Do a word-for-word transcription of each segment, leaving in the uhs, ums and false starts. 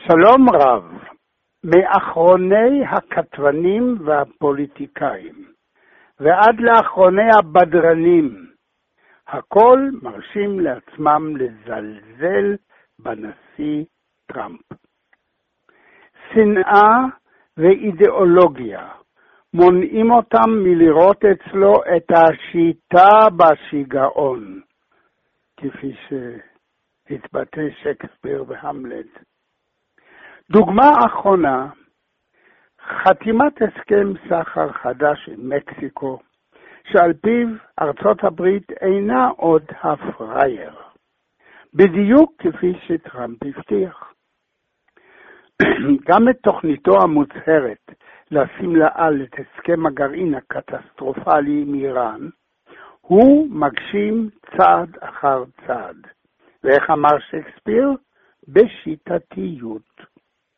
שלום רב, מאחרוני הכתבנים והפוליטיקאים ועד לאחרוני הבדרנים, הכל מרשים לעצמם לזלזל בנשיא טראמפ. שנאה ואידיאולוגיה מונעים אותם מלראות אצלו את השיטה בשיגעון, כפי שהתבטא שייקספיר בהמלט. דוגמה אחרונה, חתימת הסכם סחר חדש עם מקסיקו, שעל פיו ארצות הברית אינה עוד הפראייר, בדיוק כפי שטראמפ הבטיח. גם את תוכניתו המוצהרת לשים לעל את הסכם הגרעין הקטסטרופלי עם איראן, הוא מגשים צעד אחר צעד, ואיך אמר שייקספיר? בשיטתיות.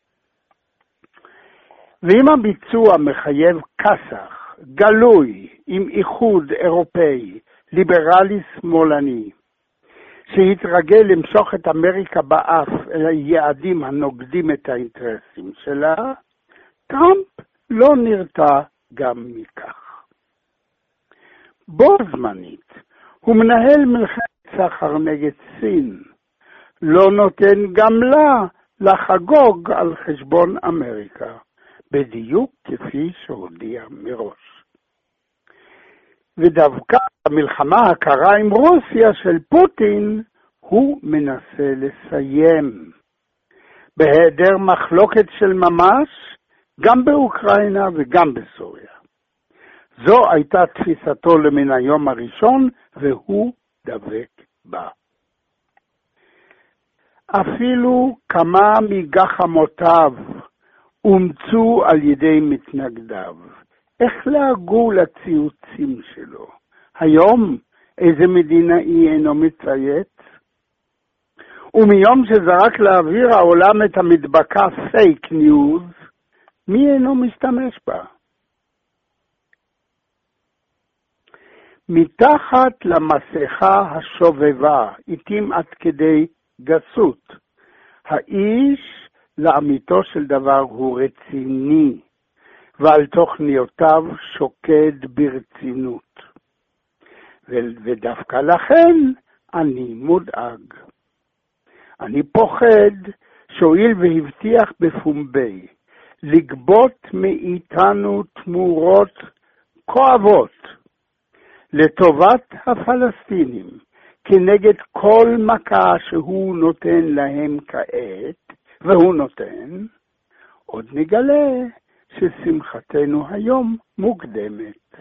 ואם הביצוע מחייב כסח, גלוי, עם איחוד אירופאי, ליברלי שמאלני, שהתרגל למשוך את אמריקה באף אל היעדים הנוגדים את האינטרסים שלה, טראמפ לא נרתע גם מכך. בו זמנית, הוא מנהל מלחמת סחר נגד סין, לא נותן גם לה לחגוג על חשבון אמריקה, בדיוק כפי שהודיע מראש. ודווקא המלחמה הקרה עם רוסיה של פוטין, הוא מנסה לסיים. בהיעדר מחלוקת של ממש, גם באוקראינה וגם בסוריה. זו הייתה תפיסתו למן היום הראשון, והוא דבק בה. אפילו כמה מגחמותיו אומצו על ידי מתנגדיו. איך להגו לציוצים שלו? היום איזה מדינאי אינו מצייץ? ומיום שזרק לאוויר העולם את המדבקה פייק ניוז, מי אינו משתמש בה? מתחת למסכה השובבה, איתים עד כדי גסות, האיש לאמיתו של דבר הוא רציני, ועל תוכניותיו שוקד ברצינות. ודווקא לכן אני מודאג. אני פוחד שהואיל והבטיח בפומבי לגבות מאיתנו תמורות כואבות לטובת הפלסטינים, כנגד כל מכה שהוא נותן להם כעת, והוא נותן, עוד נגלה ששמחתנו היום מוקדמת.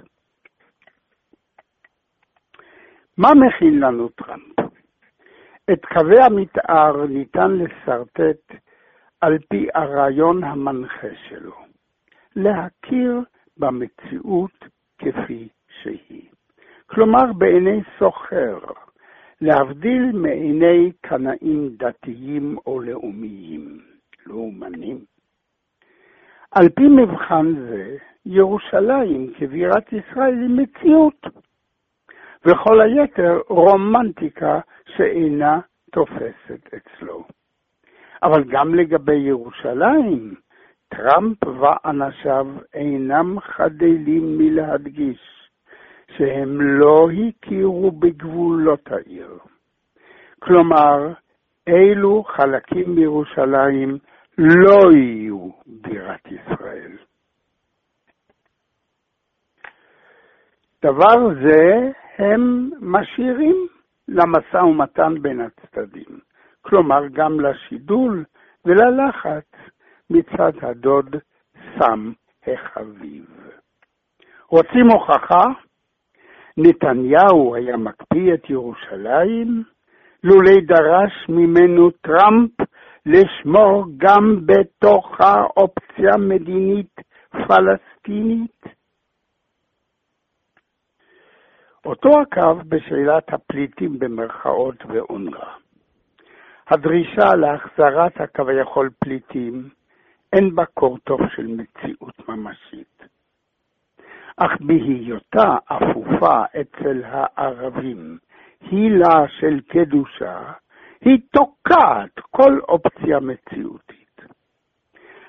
מה מכין לנו טראמפ? את קווי המתאר ניתן לסרטט על פי הרעיון המנחה שלו, להכיר במציאות כפי שהיא. כלומר בעיני סוחר, להבדיל מעיני קנאים דתיים או לאומיים, לאומנים. על פי מבחן זה, ירושלים כבירת ישראל היא מציאות, וכל היתר רומנטיקה שאינה תופסת אצלו. אבל גם לגבי ירושלים, טראמפ ואנשיו אינם חדלים מלהדגיש שהם לא הכירו בגבולות העיר. כלומר, אילו חלקים בירושלים לא יהיו בירת ישראל. דבר זה הם משאירים למשא ומתן בין הצדדים. כלומר, גם לשידול וללחץ מצד הדוד סם החביב. רוצים הוכחה? נתניהו היה מקפיא את ירושלים, לולי דרש ממנו טראמפ לשמור גם בתוכה אופציה מדינית פלסטינית. אותו הקו בשאלת הפליטים במרכאות ואונר"א. הדרישה להחזרת הכביכול פליטים אין בה קורטוב של מציאות ממשית. אך בהיותה אפופה אצל הערבים הילה של קדושה, היא תוקעת כל אופציה מציאותית.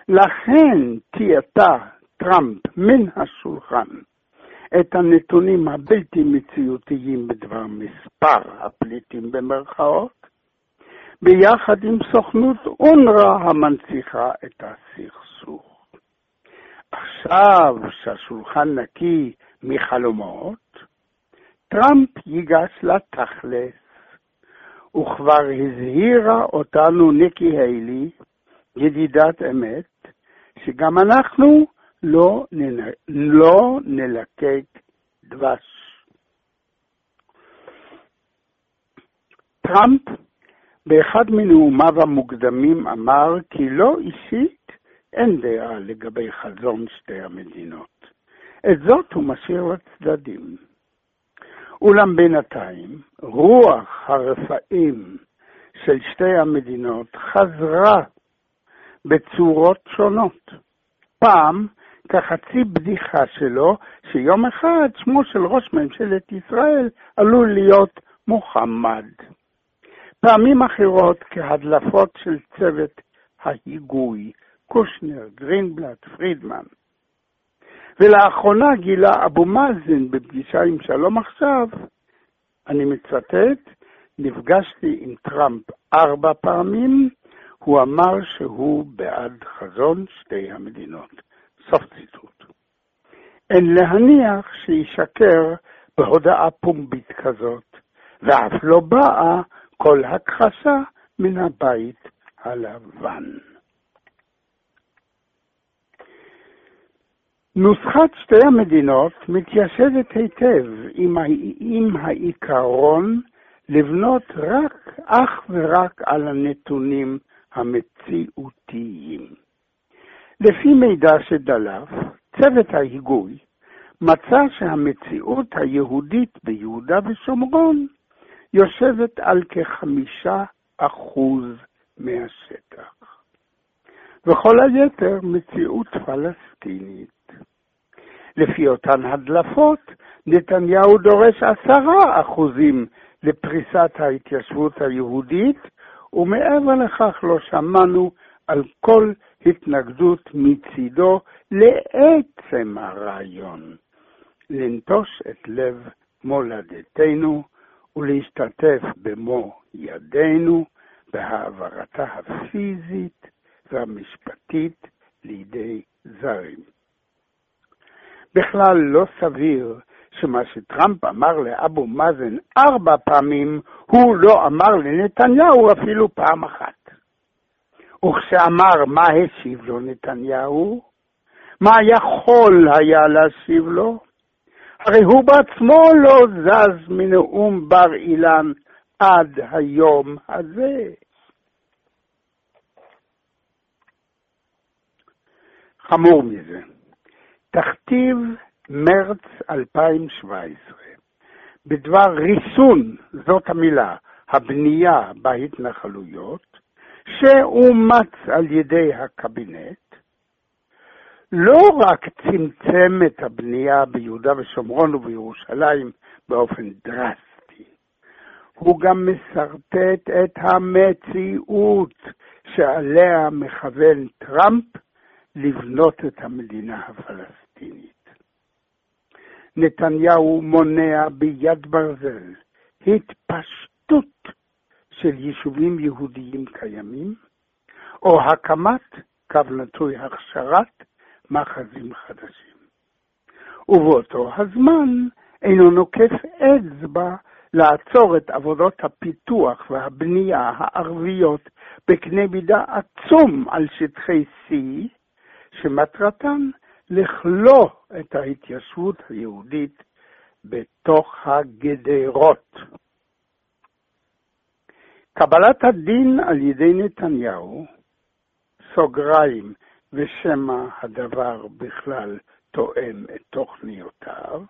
לכן תיעתה טראמפ מן השולחן את הנתונים הבלתי מציאותיים בדבר מספר הפליטים במרכאות, ביחד עם סוכנות אונר"א המנציחה את הסכסוך. עכשיו שהשולחן נקי מחלומות, טראמפ ייגש לתכלס, וכבר הזהירה אותנו ניקי היילי, ידידת אמת, שגם אנחנו לא, ננ... לא נלקק דבש. טראמפ באחד מנאומיו המוקדמים אמר כי לא אישית אין דעה לגבי חזון שתי המדינות. את זאת הוא משאיר לצדדים. אולם בינתיים רוח הרפאים של שתי המדינות חזרה בצורות שונות. פעם כחצי בדיחה שלו שיום אחד שמו של ראש ממשלת ישראל עלול להיות מוחמד. פעמים אחרות כהדלפות של צוות ההיגוי, קושנר, גרינבלט, פרידמן. ולאחרונה גילה אבו מאזן בפגישה עם שלום עכשיו, אני מצטט, נפגשתי עם טראמפ ארבע פעמים, הוא אמר שהוא בעד חזון שתי המדינות. סוף ציטוט. אין להניח שישקר בהודעה פומבית כזאת, ואף לא באה כל הכחשה מן הבית הלבן. נוסחת שתי המדינות מתיישבת היטב עם, ה... עם העיקרון לבנות רק, אך ורק על הנתונים המציאותיים. לפי מידע שדלף, צוות ההיגוי מצא שהמציאות היהודית ביהודה ושומרון יושבת על כחמישה אחוז מהשטח. וכל היתר מציאות פלסטינית. לפי אותן הדלפות, נתניהו דורש עשרה אחוזים לפריסת ההתיישבות היהודית, ומעבר לכך לא שמענו על כל התנגדות מצידו לעצם הרעיון. לנטוש את לב מולדתנו ולהשתתף במו ידינו בהעברתה הפיזית והמשפטית לידי זרים. בכלל לא סביר שמה שטראמפ אמר לאבו מאזן ארבע פעמים, הוא לא אמר לנתניהו אפילו פעם אחת. וכשאמר מה השיב לו נתניהו, מה יכול היה להשיב לו? הרי הוא בעצמו לא זז מנאום בר אילן עד היום הזה. חמור מזה, תכתיב מרץ אלפיים שבע עשרה, בדבר ריסון, זאת המילה, הבנייה בהתנחלויות, שאומץ על ידי הקבינט, לא רק צמצם את הבנייה ביהודה ושומרון ובירושלים באופן דרסטי, הוא גם מסרטט את המציאות שעליה מכוון טראמפ לבנות את המדינה הפלסטינית. נתניהו מונע ביד ברזל התפשטות של יישובים יהודיים קיימים, או הקמת קו נטוי הכשרת מאחזים חדשים. ובאותו הזמן אינו נוקף אצבע לעצור את עבודות הפיתוח והבנייה הערביות בקנה מידה עצום על שטחי C, שמטרתן לכלוא את ההתיישבות היהודית בתוך הגדרות. קבלת הדין על ידי נתניהו, סוגריים ושמה הדבר בכלל תואם את תוכניותיו,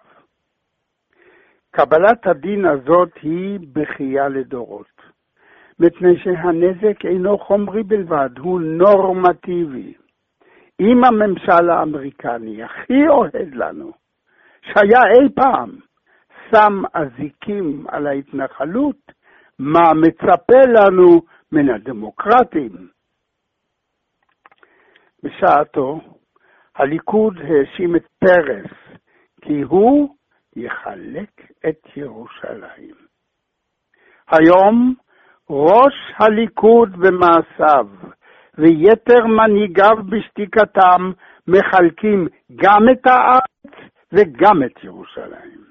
קבלת הדין הזאת היא בכייה לדורות, מפני שהנזק אינו חומרי בלבד, הוא נורמטיבי. אם הממשל האמריקני הכי אוהד לנו, שהיה אי פעם שם אזיקים על ההתנחלות, מה מצפה לנו מן הדמוקרטים? בשעתו הליכוד האשים את פרס כי הוא יחלק את ירושלים. היום ראש הליכוד במעשיו ויתר מנהיגיו בשתיקתם מחלקים גם את הארץ וגם את ירושלים.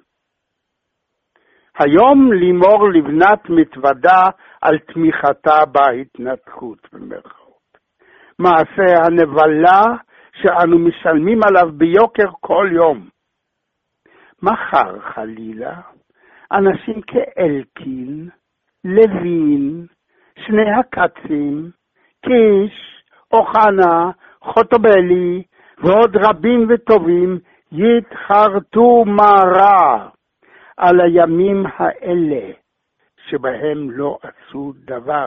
היום לימור לבנת מתוודה על תמיכתה בהתנתקות במרכאות. מעשה הנבלה שאנו משלמים עליו ביוקר כל יום. מחר חלילה, אנשים כאלקין, לוין, שני הקצים, קיש, אוחנה, חוטובלי ועוד רבים וטובים יתחרטו מרה על הימים האלה שבהם לא עשו דבר.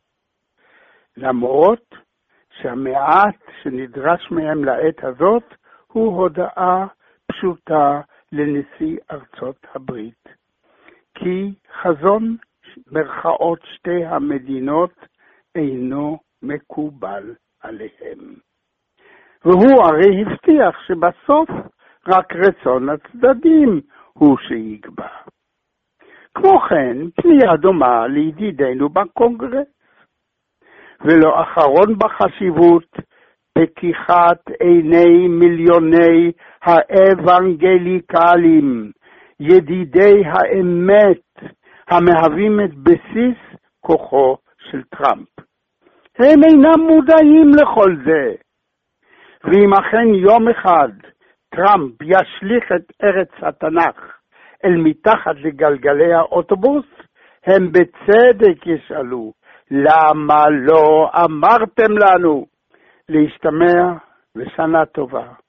למרות שהמעט שנדרש מהם לעת הזאת הוא הודעה פשוטה לנשיא ארצות הברית. כי חזון מרכאות שתי המדינות אינו מקובל עליהם. והוא הרי הבטיח שבסוף רק רצון הצדדים הוא שיגבר. כמו כן, פנייה דומה לידידינו בקונגרס. ולא אחרון בחשיבות, פתיחת עיני מיליוני האבנגליקלים, ידידי האמת, המהווים את בסיס כוחו של טראמפ. הם אינם מודעים לכל זה. ואם אכן יום אחד טראמפ ישליך את ארץ התנ"ך אל מתחת לגלגלי האוטובוס, הם בצדק ישאלו, למה לא אמרתם לנו? להשתמע ושנה טובה.